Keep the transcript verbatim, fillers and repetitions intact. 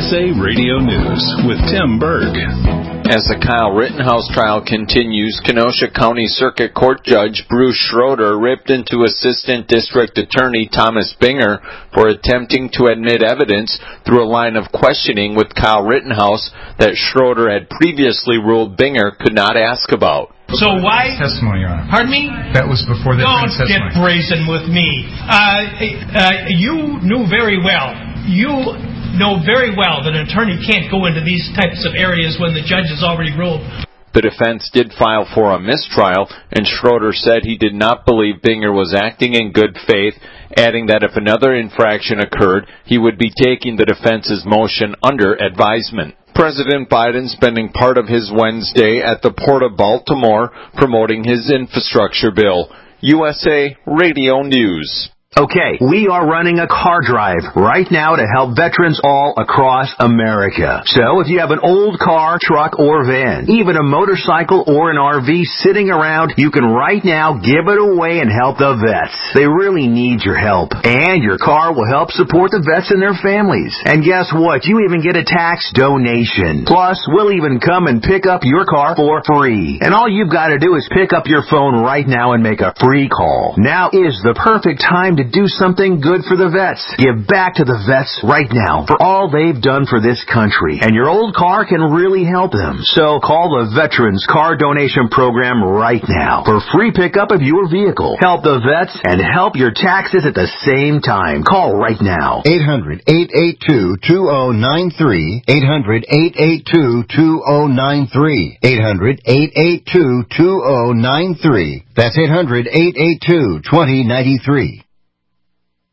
S A Radio News with Tim Berg. As the Kyle Rittenhouse trial continues, Kenosha County Circuit Court Judge Bruce Schroeder ripped into Assistant District Attorney Thomas Binger for attempting to admit evidence through a line of questioning with Kyle Rittenhouse that Schroeder had previously ruled Binger could not ask about. So why? Testimony, Your Honor. Pardon me? That was before the Don't defense testimony. get brazen with me. Uh, uh, you knew very well. You know very well that an attorney can't go into these types of areas when the judge has already ruled. The defense did file for a mistrial, and Schroeder said he did not believe Binger was acting in good faith, adding that if another infraction occurred, he would be taking the defense's motion under advisement. President Biden spending part of his Wednesday at the Port of Baltimore promoting his infrastructure bill. U S A Radio News. Okay, we are running a car drive right now to help veterans all across America. So if you have an old car, truck, or van, even a motorcycle or an R V sitting around, you can right now give it away and help the vets. They really need your help. And your car will help support the vets and their families. And guess what? You even get a tax donation. Plus, we'll even come and pick up your car for free. And all you've got to do is pick up your phone right now and make a free call. Now is the perfect time to do something good for the vets. Give back to the vets right now for all they've done for this country. And your old car can really help them. So call the Veterans Car Donation Program right now for free pickup of your vehicle. Help the vets and help your taxes at the same time. Call right now. eight hundred, eight eight two, two oh nine three. eight hundred, eight eight two, two oh nine three. eight hundred, eight eight two, two oh nine three. That's eight hundred, eight eight two, two oh nine three.